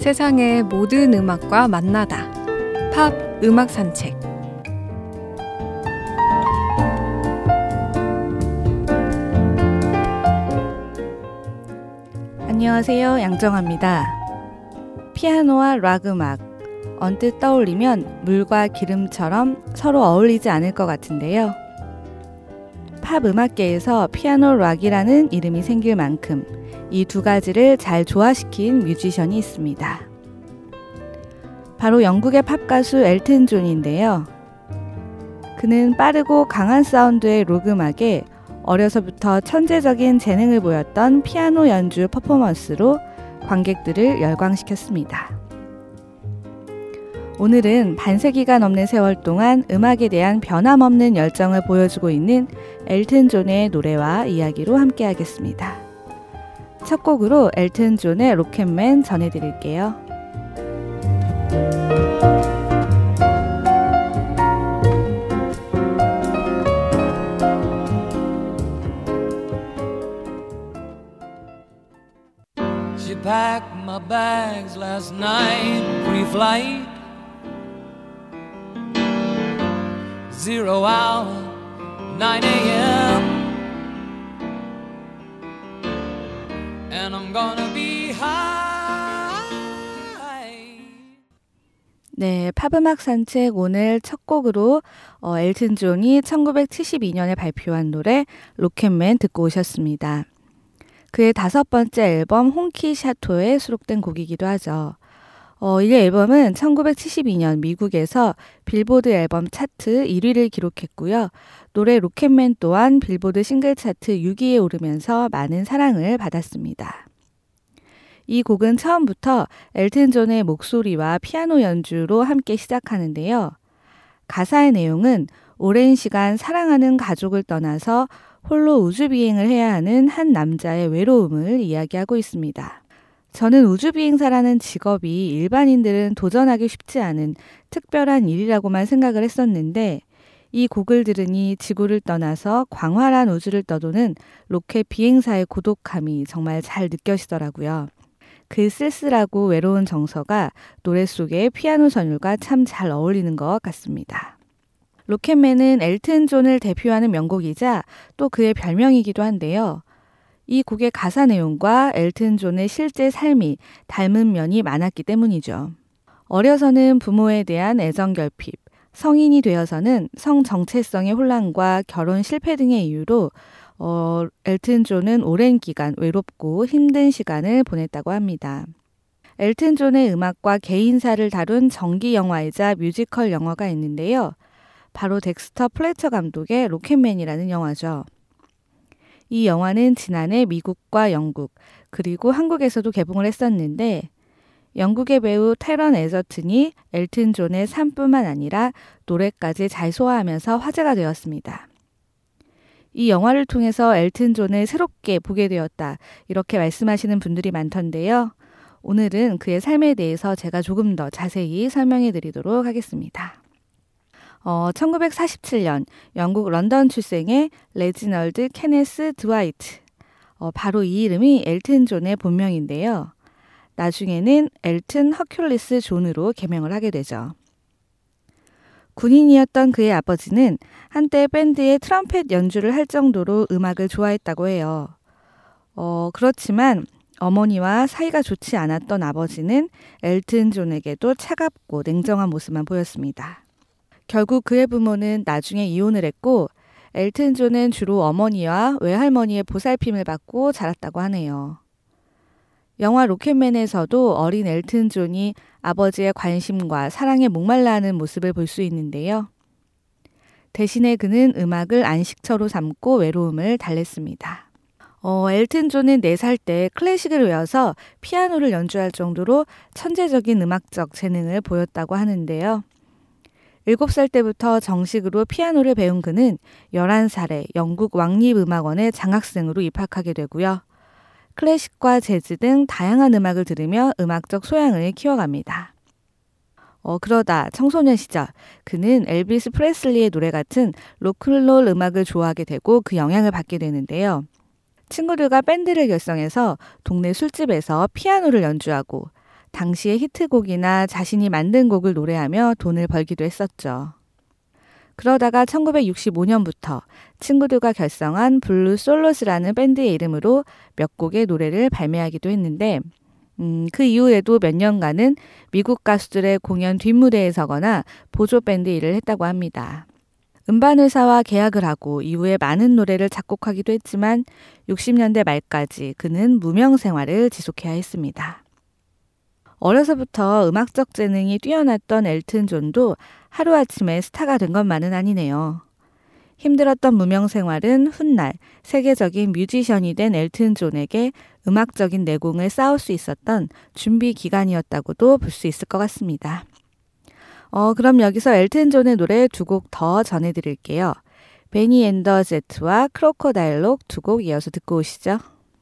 세상의 모든 음악과 만나다. 팝 음악 산책. 안녕하세요, 양정화입니다. 피아노와 락 음악, 언뜻 떠올리면 물과 기름처럼 서로 어울리지 않을 것 같은데요. 팝 음악계에서 피아노 락이라는 이름이 생길 만큼 이 두 가지를 잘 조화시킨 뮤지션이 있습니다. 바로 영국의 팝 가수 엘튼 존인데요. 그는 빠르고 강한 사운드의 록 음악에 어려서부터 천재적인 재능을 보였던 피아노 연주 퍼포먼스로 관객들을 열광시켰습니다. 오늘은 반세기가 넘는 세월 동안 음악에 대한 변함없는 열정을 보여주고 있는 엘튼 존의 노래와 이야기로 함께하겠습니다. 첫 곡으로 엘튼 존의 로켓맨 전해드릴게요. She packed my bags last night, pre-flight, 0 hour, 9 a.m. And I'm gonna be high. 네, 팝음악 산책 오늘 첫 곡으로 엘튼 존이 1972년에 발표한 노래 로켓맨 듣고 오셨습니다. 그의 5번째 앨범 홍키 샤토에 수록된 곡이기도 하죠. 이 앨범은 1972년 미국에서 빌보드 앨범 차트 1위를 기록했고요. 노래 로켓맨 또한 빌보드 싱글 차트 6위에 오르면서 많은 사랑을 받았습니다. 이 곡은 처음부터 엘튼 존의 목소리와 피아노 연주로 함께 시작하는데요. 가사의 내용은 오랜 시간 사랑하는 가족을 떠나서 홀로 우주비행을 해야 하는 한 남자의 외로움을 이야기하고 있습니다. 저는 우주비행사라는 직업이 일반인들은 도전하기 쉽지 않은 특별한 일이라고만 생각을 했었는데 이 곡을 들으니 지구를 떠나서 광활한 우주를 떠도는 로켓 비행사의 고독함이 정말 잘 느껴지더라고요. 그 쓸쓸하고 외로운 정서가 노래 속의 피아노 전율과 참 잘 어울리는 것 같습니다. 로켓맨은 엘튼 존을 대표하는 명곡이자 또 그의 별명이기도 한데요. 이 곡의 가사 내용과 엘튼 존의 실제 삶이 닮은 면이 많았기 때문이죠. 어려서는 부모에 대한 애정 결핍, 성인이 되어서는 성 정체성의 혼란과 결혼 실패 등의 이유로 엘튼 존은 오랜 기간 외롭고 힘든 시간을 보냈다고 합니다. 엘튼 존의 음악과 개인사를 다룬 정기 영화이자 뮤지컬 영화가 있는데요. 바로 덱스터 플래처 감독의 로켓맨이라는 영화죠. 이 영화는 지난해 미국과 영국, 그리고 한국에서도 개봉을 했었는데 영국의 배우 테런 에저튼이 엘튼 존의 삶뿐만 아니라 노래까지 잘 소화하면서 화제가 되었습니다. 이 영화를 통해서 엘튼 존을 새롭게 보게 되었다, 이렇게 말씀하시는 분들이 많던데요. 오늘은 그의 삶에 대해서 제가 조금 더 자세히 설명해 드리도록 하겠습니다. 1947년 영국 런던 출생의 레지널드 케네스 드와이트, 바로 이 이름이 엘튼 존의 본명인데요. 나중에는 엘튼 허큘리스 존으로 개명을 하게 되죠. 군인이었던 그의 아버지는 한때 밴드의 트럼펫 연주를 할 정도로 음악을 좋아했다고 해요. 그렇지만 어머니와 사이가 좋지 않았던 아버지는 엘튼 존에게도 차갑고 냉정한 모습만 보였습니다. 결국 그의 부모는 나중에 이혼을 했고 엘튼 존은 주로 어머니와 외할머니의 보살핌을 받고 자랐다고 하네요. 영화 로켓맨에서도 어린 엘튼 존이 아버지의 관심과 사랑에 목말라 하는 모습을 볼 수 있는데요. 대신에 그는 음악을 안식처로 삼고 외로움을 달랬습니다. 엘튼 존은 4살 때 클래식을 외워서 피아노를 연주할 정도로 천재적인 음악적 재능을 보였다고 하는데요. 7살 때부터 정식으로 피아노를 배운 그는 11살에 영국 왕립음악원에 장학생으로 입학하게 되고요. 클래식과 재즈 등 다양한 음악을 들으며 음악적 소양을 키워갑니다. 그러다 청소년 시절 그는 엘비스 프레슬리의 노래 같은 로큰롤 음악을 좋아하게 되고 그 영향을 받게 되는데요. 친구들과 밴드를 결성해서 동네 술집에서 피아노를 연주하고 당시의 히트곡이나 자신이 만든 곡을 노래하며 돈을 벌기도 했었죠. 그러다가 1965년부터 친구들과 결성한 블루 솔로스라는 밴드의 이름으로 몇 곡의 노래를 발매하기도 했는데 그 이후에도 몇 년간은 미국 가수들의 공연 뒷무대에 서거나 보조 밴드 일을 했다고 합니다. 음반회사와 계약을 하고 이후에 많은 노래를 작곡하기도 했지만 60년대 말까지 그는 무명 생활을 지속해야 했습니다. 어려서부터 음악적 재능이 뛰어났던 엘튼 존도 하루아침에 스타가 된 것만은 아니네요. 힘들었던 무명 생활은 훗날 세계적인 뮤지션이 된 엘튼 존에게 음악적인 내공을 쌓을 수 있었던 준비 기간이었다고도 볼 수 있을 것 같습니다. 그럼 여기서 엘튼 존의 노래 두 곡 더 전해드릴게요. 베니 앤더 제트와 크로코다일록 두 곡 이어서 듣고 오시죠.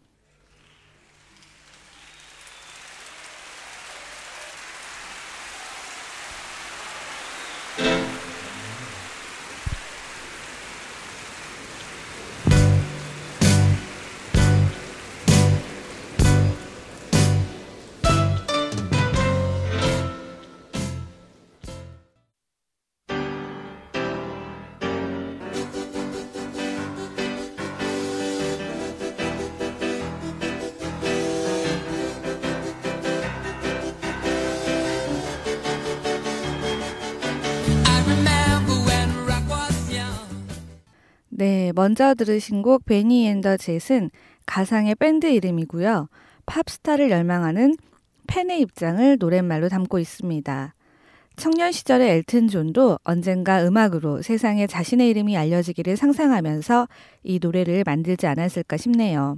네, 먼저 들으신 곡 베니 앤 더 젯은 가상의 밴드 이름이고요. 팝스타를 열망하는 팬의 입장을 노랫말로 담고 있습니다. 청년 시절의 엘튼 존도 언젠가 음악으로 세상에 자신의 이름이 알려지기를 상상하면서 이 노래를 만들지 않았을까 싶네요.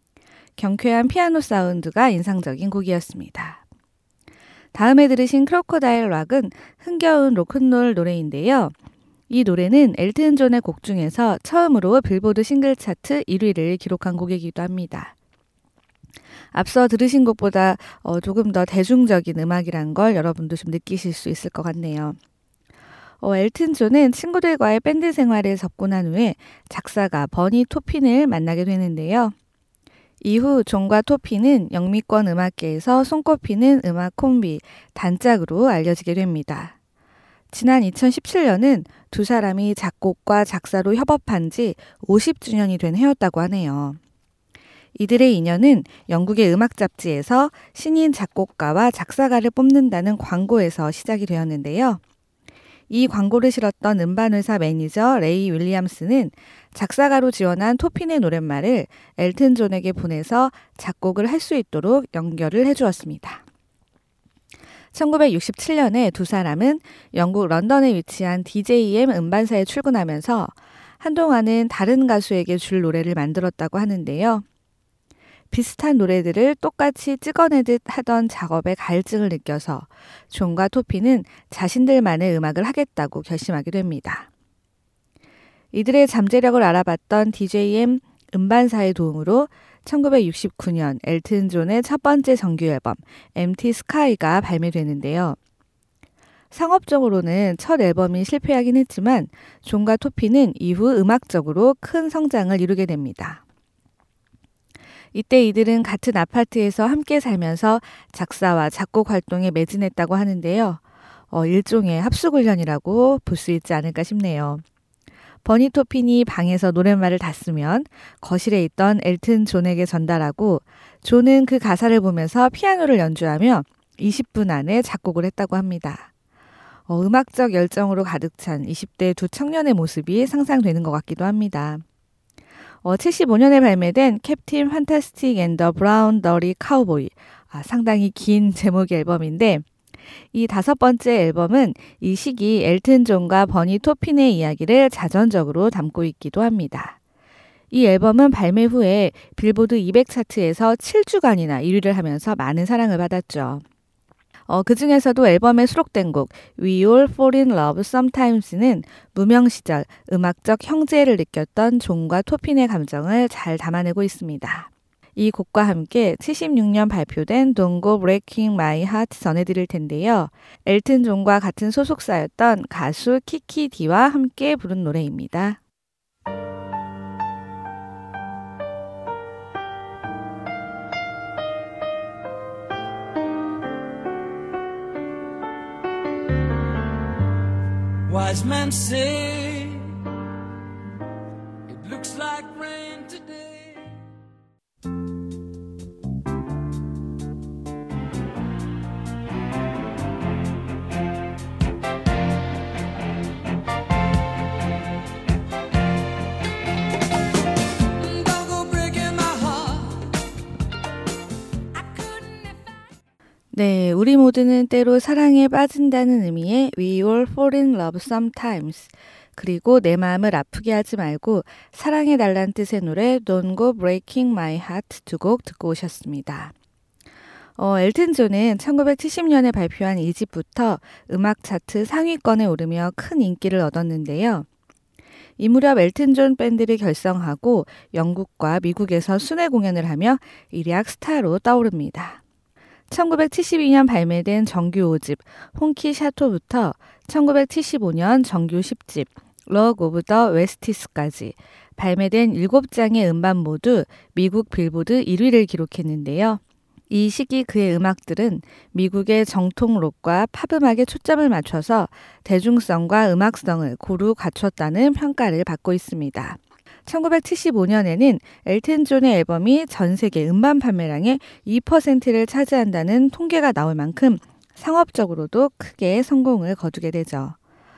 경쾌한 피아노 사운드가 인상적인 곡이었습니다. 다음에 들으신 크로코다일 락은 흥겨운 로큰롤 노래인데요. 이 노래는 엘튼 존의 곡 중에서 처음으로 빌보드 싱글 차트 1위를 기록한 곡이기도 합니다. 앞서 들으신 곡보다 조금 더 대중적인 음악이란 걸 여러분도 좀 느끼실 수 있을 것 같네요. 엘튼 존은 친구들과의 밴드 생활에 접근한 후에 작사가 버니 토핀을 만나게 되는데요. 이후 존과 토핀은 영미권 음악계에서 손꼽히는 음악 콤비, 단짝으로 알려지게 됩니다. 지난 2017년은 두 사람이 작곡과 작사로 협업한 지 50주년이 된 해였다고 하네요. 이들의 인연은 영국의 음악 잡지에서 신인 작곡가와 작사가를 뽑는다는 광고에서 시작이 되었는데요. 이 광고를 실었던 음반회사 매니저 레이 윌리엄스는 작사가로 지원한 토핀의 노랫말을 엘튼 존에게 보내서 작곡을 할 수 있도록 연결을 해주었습니다. 1967년에 두 사람은 영국 런던에 위치한 DJM 음반사에 출근하면서 한동안은 다른 가수에게 줄 노래를 만들었다고 하는데요. 비슷한 노래들을 똑같이 찍어내듯 하던 작업에 갈증을 느껴서 존과 토피는 자신들만의 음악을 하겠다고 결심하게 됩니다. 이들의 잠재력을 알아봤던 DJM 음반사의 도움으로 1969년 엘튼 존의 첫 번째 정규 앨범 Empty Sky가 발매되는데요. 상업적으로는 첫 앨범이 실패하긴 했지만 존과 토피는 이후 음악적으로 큰 성장을 이루게 됩니다. 이때 이들은 같은 아파트에서 함께 살면서 작사와 작곡 활동에 매진했다고 하는데요. 일종의 합숙훈련이라고 볼 수 있지 않을까 싶네요. 버니 토핀이 방에서 노랫말을 다 쓰면 거실에 있던 엘튼 존에게 전달하고 존은 그 가사를 보면서 피아노를 연주하며 20분 안에 작곡을 했다고 합니다. 음악적 열정으로 가득 찬 20대 두 청년의 모습이 상상되는 것 같기도 합니다. 75년에 발매된 캡틴 판타스틱 앤 더 브라운 더리 카우보이, 상당히 긴 제목의 앨범인데 이 5번째 앨범은 이 시기 엘튼 존과 버니 토핀의 이야기를 자전적으로 담고 있기도 합니다. 이 앨범은 발매 후에 빌보드 200 차트에서 7주간이나 1위를 하면서 많은 사랑을 받았죠. 그 중에서도 앨범에 수록된 곡 We All Fall in Love Sometimes는 무명 시절 음악적 형제를 느꼈던 존과 토핀의 감정을 잘 담아내고 있습니다. 이 곡과 함께 76년 발표된 Don't Go Breaking My Heart 전해드릴 텐데요. 엘튼 존과 같은 소속사였던 가수 키키 디와 함께 부른 노래입니다. Wise men say it looks like rain today. 네, 우리 모두는 때로 사랑에 빠진다는 의미의 We all fall in love sometimes. 그리고 내 마음을 아프게 하지 말고 사랑해달란 뜻의 노래 Don't Go Breaking My Heart 두 곡 듣고 오셨습니다. 엘튼 존은 1970년에 발표한 2집부터 음악 차트 상위권에 오르며 큰 인기를 얻었는데요. 이 무렵 엘튼 존 밴드를 결성하고 영국과 미국에서 순회 공연을 하며 일약 스타로 떠오릅니다. 1972년 발매된 정규 5집 홍키 샤토부터 1975년 정규 10집 럭 오브 더 웨스티스까지 발매된 7장의 음반 모두 미국 빌보드 1위를 기록했는데요. 이 시기 그의 음악들은 미국의 정통 록과 팝음악에 초점을 맞춰서 대중성과 음악성을 고루 갖췄다는 평가를 받고 있습니다. 1975년에는 엘튼 존의 앨범이 전 세계 음반 판매량의 2%를 차지한다는 통계가 나올 만큼 상업적으로도 크게 성공을 거두게 되죠.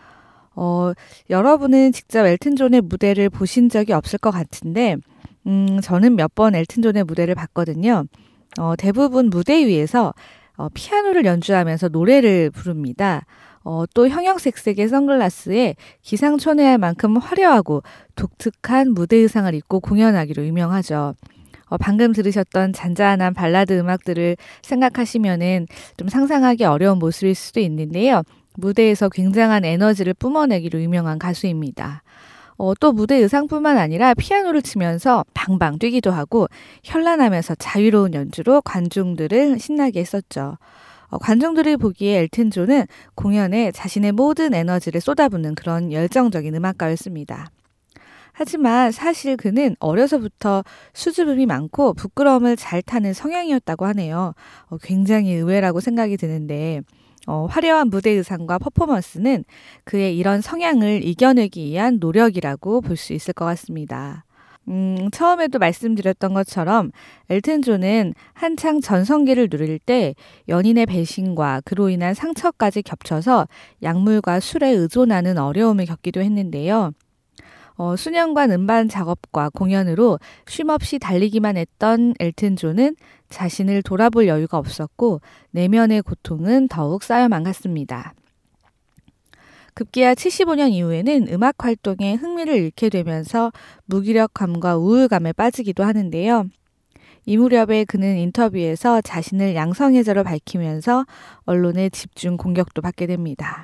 여러분은 직접 엘튼 존의 무대를 보신 적이 없을 것 같은데 저는 몇 번 엘튼 존의 무대를 봤거든요. 대부분 무대 위에서 피아노를 연주하면서 노래를 부릅니다. 또 형형색색의 선글라스에 기상천외할 만큼 화려하고 독특한 무대 의상을 입고 공연하기로 유명하죠. 방금 들으셨던 잔잔한 발라드 음악들을 생각하시면은 좀 상상하기 어려운 모습일 수도 있는데요. 무대에서 굉장한 에너지를 뿜어내기로 유명한 가수입니다. 또 무대 의상뿐만 아니라 피아노를 치면서 방방 뛰기도 하고 현란하면서 자유로운 연주로 관중들을 신나게 했었죠. 관중들이 보기에 엘튼 존은 공연에 자신의 모든 에너지를 쏟아붓는 그런 열정적인 음악가였습니다. 하지만 사실 그는 어려서부터 수줍음이 많고 부끄러움을 잘 타는 성향이었다고 하네요. 굉장히 의외라고 생각이 드는데 화려한 무대 의상과 퍼포먼스는 그의 이런 성향을 이겨내기 위한 노력이라고 볼 수 있을 것 같습니다. 처음에도 말씀드렸던 것처럼 엘튼 존은 한창 전성기를 누릴 때 연인의 배신과 그로 인한 상처까지 겹쳐서 약물과 술에 의존하는 어려움을 겪기도 했는데요. 수년간 음반 작업과 공연으로 쉼없이 달리기만 했던 엘튼 존은 자신을 돌아볼 여유가 없었고 내면의 고통은 더욱 쌓여만 갔습니다. 급기야 75년 이후에는 음악 활동에 흥미를 잃게 되면서 무기력감과 우울감에 빠지기도 하는데요. 이 무렵에 그는 인터뷰에서 자신을 양성애자로 밝히면서 언론의 집중 공격도 받게 됩니다.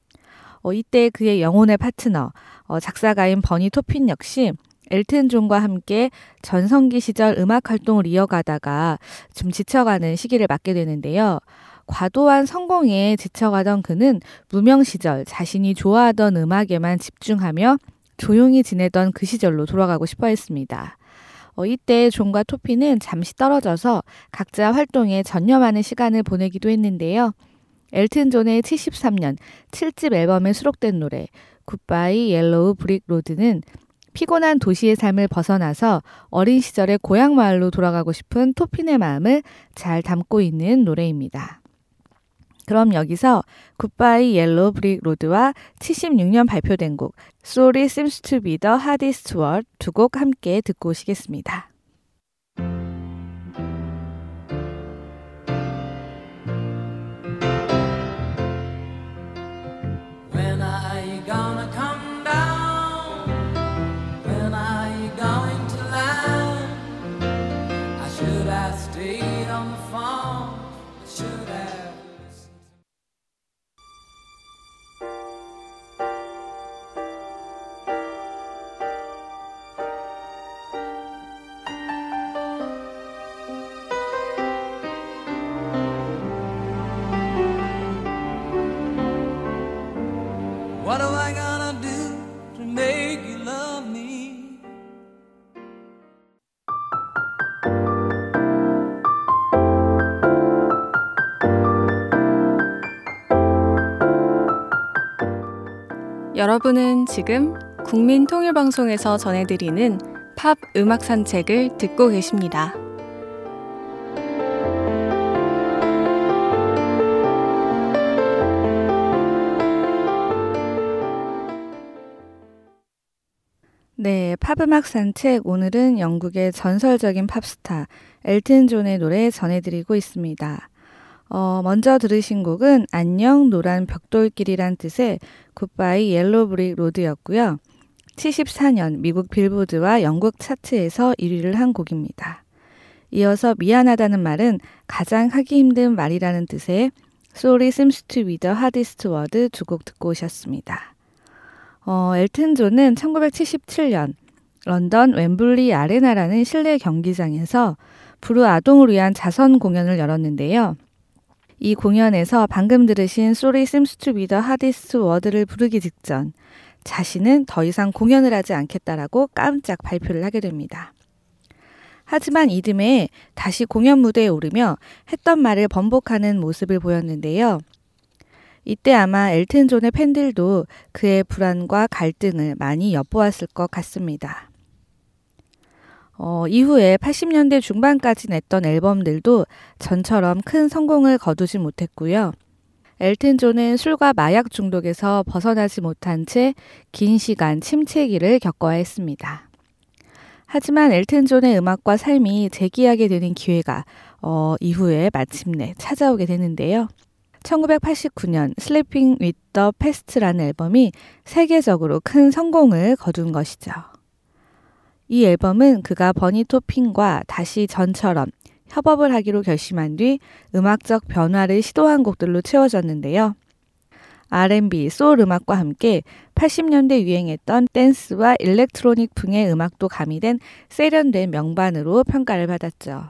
이때 그의 영혼의 파트너, 작사가인 버니 토핀 역시 엘튼 존과 함께 전성기 시절 음악 활동을 이어가다가 좀 지쳐가는 시기를 맞게 되는데요. 과도한 성공에 지쳐가던 그는 무명 시절 자신이 좋아하던 음악에만 집중하며 조용히 지내던 그 시절로 돌아가고 싶어 했습니다. 이때 존과 토피는 잠시 떨어져서 각자 활동에 전념하는 시간을 보내기도 했는데요. 엘튼 존의 73년 7집 앨범에 수록된 노래 굿바이 옐로우 브릭 로드는 피곤한 도시의 삶을 벗어나서 어린 시절의 고향 마을로 돌아가고 싶은 토핀의 마음을 잘 담고 있는 노래입니다. 그럼 여기서 굿바이 옐로우 브릭 로드와 76년 발표된 곡 Sorry Seems to be the Hardest Word 두 곡 함께 듣고 오시겠습니다. When are you gonna come down? When are you going to land? I should have stayed on the phone. I should have listened. 여러분은 지금 국민통일방송에서 전해드리는 팝 음악 산책을 듣고 계십니다. 네, 팝음악 산책 오늘은 영국의 전설적인 팝스타 엘튼 존의 노래 전해드리고 있습니다. 먼저 들으신 곡은 안녕 노란 벽돌길이란 뜻의 굿바이 옐로우 브릭 로드였고요. 74년 미국 빌보드와 영국 차트에서 1위를 한 곡입니다. 이어서 미안하다는 말은 가장 하기 힘든 말이라는 뜻의 Sorry seems to be the hardest word 두 곡 듣고 오셨습니다. 엘튼 존은 1977년 런던 웸블리 아레나라는 실내 경기장에서 불우아동을 위한 자선 공연을 열었는데요. 이 공연에서 방금 들으신 Sorry seems to be the hardest word를 부르기 직전 자신은 더 이상 공연을 하지 않겠다라고 깜짝 발표를 하게 됩니다. 하지만 이듬해 다시 공연 무대에 오르며 했던 말을 번복하는 모습을 보였는데요. 이때 아마 엘튼 존의 팬들도 그의 불안과 갈등을 많이 엿보았을 것 같습니다. 이후에 80년대 중반까지 냈던 앨범들도 전처럼 큰 성공을 거두지 못했고요. 엘튼 존은 술과 마약 중독에서 벗어나지 못한 채 긴 시간 침체기를 겪어야 했습니다. 하지만 엘튼 존의 음악과 삶이 재기하게 되는 기회가 이후에 마침내 찾아오게 되는데요. 1989년 Sleeping with the Past라는 앨범이 세계적으로 큰 성공을 거둔 것이죠. 이 앨범은 그가 버니 토핀과 다시 전처럼 협업을 하기로 결심한 뒤 음악적 변화를 시도한 곡들로 채워졌는데요. R&B, 소울 음악과 함께 80년대 유행했던 댄스와 일렉트로닉 풍의 음악도 가미된 세련된 명반으로 평가를 받았죠.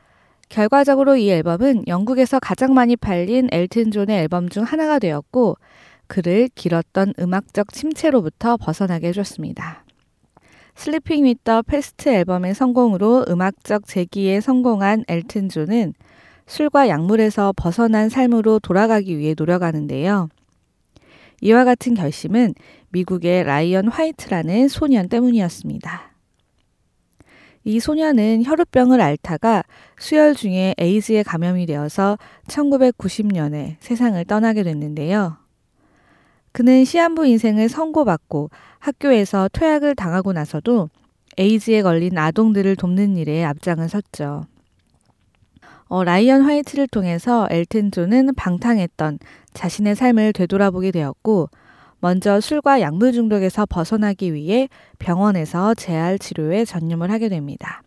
결과적으로 이 앨범은 영국에서 가장 많이 팔린 엘튼 존의 앨범 중 하나가 되었고 그를 길었던 음악적 침체로부터 벗어나게 해줬습니다. Sleeping with the Past 앨범의 성공으로 음악적 재기에 성공한 엘튼 존은 술과 약물에서 벗어난 삶으로 돌아가기 위해 노력하는데요. 이와 같은 결심은 미국의 라이언 화이트라는 소년 때문이었습니다. 이 소년은 혈우병을 앓다가 수혈 중에 에이즈에 감염이 되어서 1990년에 세상을 떠나게 됐는데요. 그는 시한부 인생을 선고받고 학교에서 퇴학을 당하고 나서도 에이즈에 걸린 아동들을 돕는 일에 앞장을 섰죠. 라이언 화이트를 통해서 엘튼 존은 방탕했던 자신의 삶을 되돌아보게 되었고 먼저 술과 약물 중독에서 벗어나기 위해 병원에서 재활 치료에 전념을 하게 됩니다.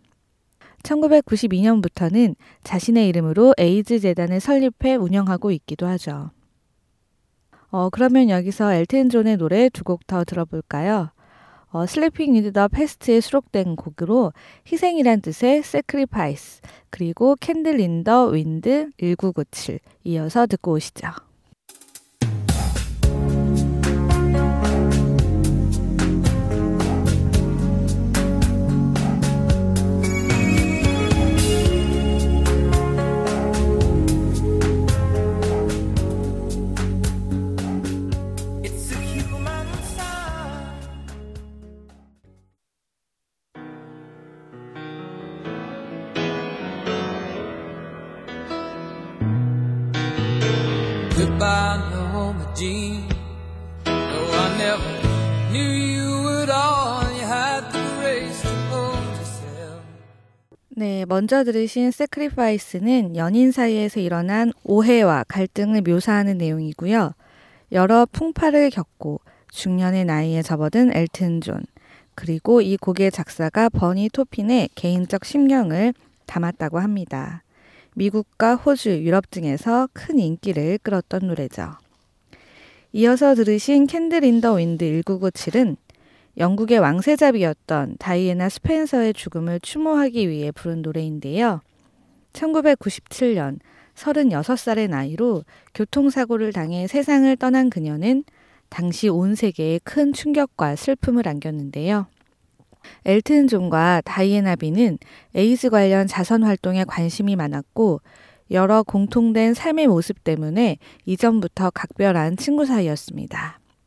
1992년부터는 자신의 이름으로 에이즈 재단을 설립해 운영하고 있기도 하죠. 그러면 여기서 엘튼 존의 노래 두 곡 더 들어볼까요? Sleeping with the Past에 수록된 곡으로 희생이란 뜻의 Sacrifice 그리고 Candle in the Wind 1997 이어서 듣고 오시죠. Goodbye, Norma Jean. No, I never knew you at all. You had the grace to hold yourself. 네, 먼저 들으신 Sacrifice는 연인 사이에서 일어난 오해와 갈등을 묘사하는 내용이고요. 여러 풍파를 겪고 중년의 나이에 접어든 엘튼 존, 그리고 이 곡의 작사가 버니 토핀의 개인적 심경을 담았다고 합니다. 미국과 호주, 유럽 등에서 큰 인기를 끌었던 노래죠. 이어서 들으신 캔들 인 더 윈드 1997은 영국의 왕세자비였던 다이애나 스펜서의 죽음을 추모하기 위해 부른 노래인데요. 1997년 36살의 나이로 교통사고를 당해 세상을 떠난 그녀는 당시 온 세계에 큰 충격과 슬픔을 안겼는데요. 엘튼 존과 다이애나 비는 에이즈 관련 자선 활동에 관심이 많았고 여러 공통된 삶의 모습 때문에 이전부터 각별한 친구 사이였습니다.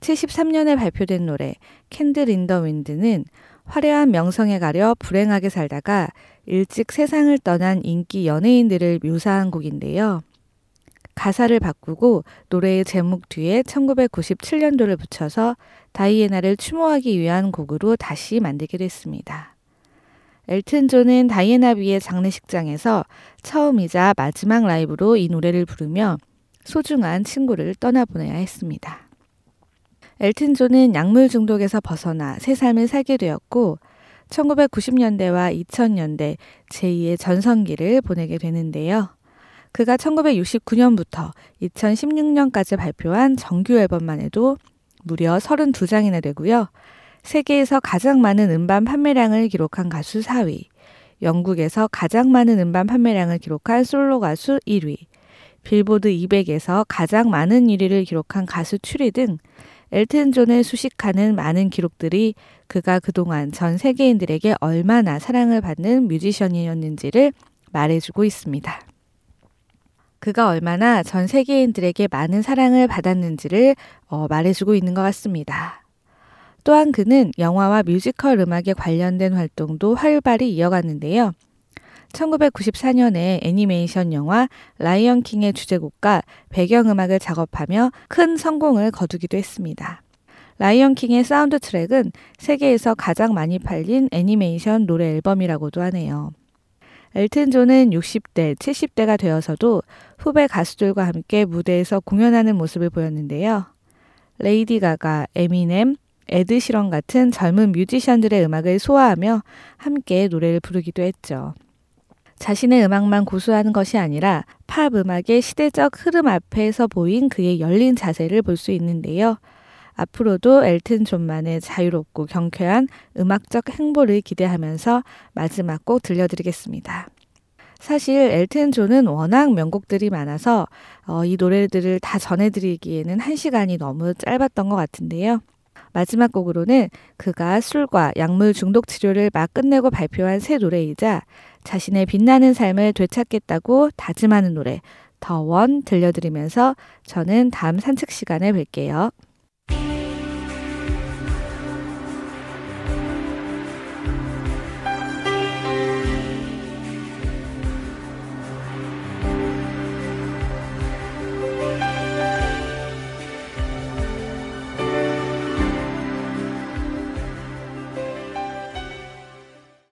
73년에 발표된 노래 캔들 인 더 윈드는 화려한 명성에 가려 불행하게 살다가 일찍 세상을 떠난 인기 연예인들을 묘사한 곡인데요. 가사를 바꾸고 노래의 제목 뒤에 1997년도를 붙여서 다이애나를 추모하기 위한 곡으로 다시 만들게 됐습니다. 엘튼 존은 다이애나 비의 장례식장에서 처음이자 마지막 라이브로 이 노래를 부르며 소중한 친구를 떠나보내야 했습니다. 엘튼 존은 약물 중독에서 벗어나 새 삶을 살게 되었고 1990년대와 2000년대 제2의 전성기를 보내게 되는데요. 그가 1969년부터 2016년까지 발표한 정규 앨범만 해도 무려 32장이나 되고요. 세계에서 가장 많은 음반 판매량을 기록한 가수 4위, 영국에서 가장 많은 음반 판매량을 기록한 솔로 가수 1위, 빌보드 200에서 가장 많은 1위를 기록한 가수 7위 등 엘튼 존을 수식하는 많은 기록들이 그가 그동안 전 세계인들에게 얼마나 사랑을 받는 뮤지션이었는지를 말해주고 있습니다. 그가 얼마나 전 세계인들에게 많은 사랑을 받았는지를 말해주고 있는 것 같습니다. 또한 그는 영화와 뮤지컬 음악에 관련된 활동도 활발히 이어갔는데요. 1994년에 애니메이션 영화 라이언 킹의 주제곡과 배경음악을 작업하며 큰 성공을 거두기도 했습니다. 라이언 킹의 사운드 트랙은 세계에서 가장 많이 팔린 애니메이션 노래 앨범이라고도 하네요. 엘튼 존은 60대, 70대가 되어서도 후배 가수들과 함께 무대에서 공연하는 모습을 보였는데요. 레이디 가가, 에미넴, 에드 시런 같은 젊은 뮤지션들의 음악을 소화하며 함께 노래를 부르기도 했죠. 자신의 음악만 고수하는 것이 아니라 팝 음악의 시대적 흐름 앞에서 보인 그의 열린 자세를 볼 수 있는데요. 앞으로도 엘튼 존만의 자유롭고 경쾌한 음악적 행보를 기대하면서 마지막 곡 들려드리겠습니다. 사실 엘튼 존은 워낙 명곡들이 많아서 이 노래들을 다 전해드리기에는 1시간이 너무 짧았던 것 같은데요. 마지막 곡으로는 그가 술과 약물 중독 치료를 막 끝내고 발표한 새 노래이자 자신의 빛나는 삶을 되찾겠다고 다짐하는 노래 더 원 들려드리면서 저는 다음 산책 시간에 뵐게요.